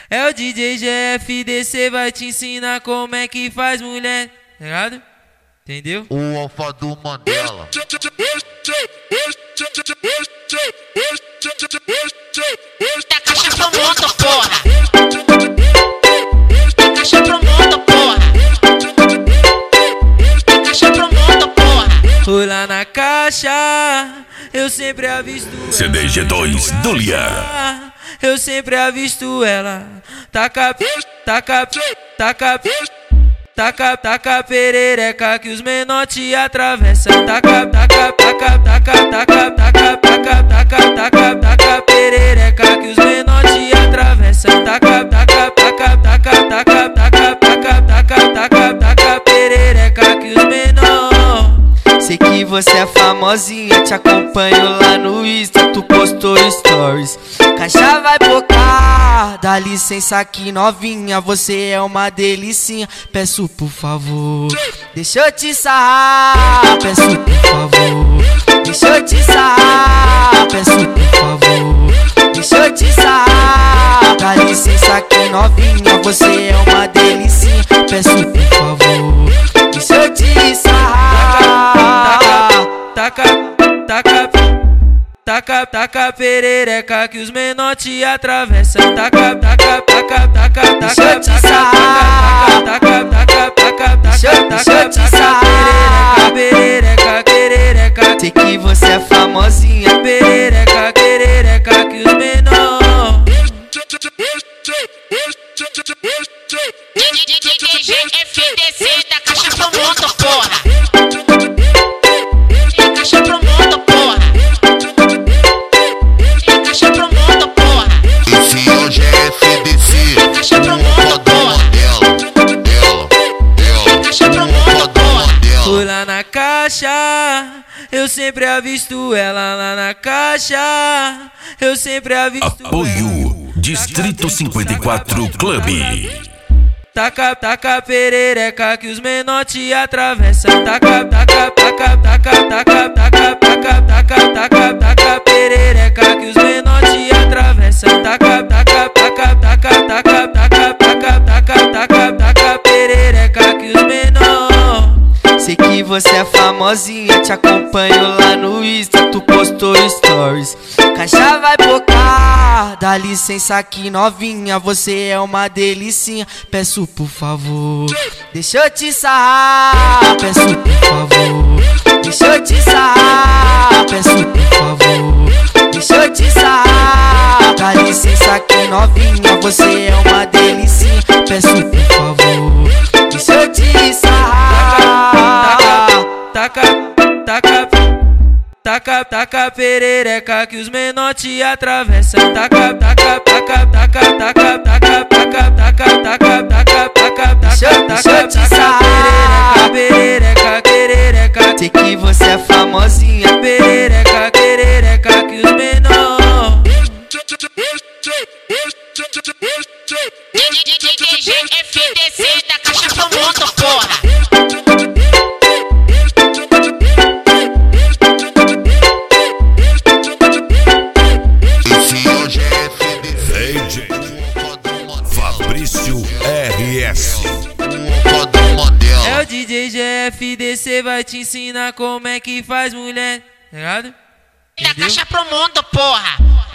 É o DJ GFDC, vai te ensinar como é que faz mulher, tá ligado? Entendeu? O alfa do Mandela. Tá caixa pro mundo, porra. Tá caixa pro mundo, porra. Tá caixa pro mundo, porra. Fui lá na caixa, eu sempre avisto CDG2 do Lian. Eu sempre avisto ela. Taca perereca que os menor te atravessa. Taca perereca que os menor te atravessa. Taca perereca que os menor. Sei que você é famosinha, te acompanho lá no Insta, tu postou stories. Caixa vai bocar, dá licença aqui novinha, você é uma delicinha. Peço por favor, deixa eu te sarrar. Peço por favor, deixa eu te sarrar. Peço por favor, deixa eu te sarrar. Dá licença aqui novinha, você é uma delicinha. Peço por favor, deixa eu te sarrar. Taca perereca que os menor te atravessa. Taca deixa eu te sarrar. Deixa eu te sarrar. Perereca. Sei que você é famosinha. Perereca que os menor. GFDC, tá caixa pro mundo, porra. Tá caixa pro mundo, porra. Tá caixa pro mundo, porra. Esse é o GFDC. Tá caixa pro mundo, porra. Tá caixa pro mundo, porra. Fui lá na caixa, eu sempre avisto ela lá na caixa. Eu sempre avisto Apoio Distrito 54 Clube. Taca perereca que os menor te atravessa. Taca perereca que os menor te atravessa. Taca perereca que os menor. Sei que você é famosinha, te acompanho lá no Insta, tu postou stories. Caixa vai bocar, dá licença aqui novinha, você é uma delicinha. Peço por favor, deixa eu te sarrar. Peço por favor, deixa eu te sarrar. Peço por favor, deixa eu te sarrar. Dá licença aqui novinha, você é uma delicinha. Peço por favor, deixa eu te sarrar. Taca perereca que os menor te atravessa. Taca deixa eu te sarrar. Perereca. Sei que você é famosinha. Perereca que os menor. GFDC, tá caixa pro mundo, porra. Esse é o GFDC. Fabrício RS. O alfa do Mandela. É o DJ GFDC, vai te ensinar como é que faz mulher, tá ligado? Tá caixa pro mundo, porra.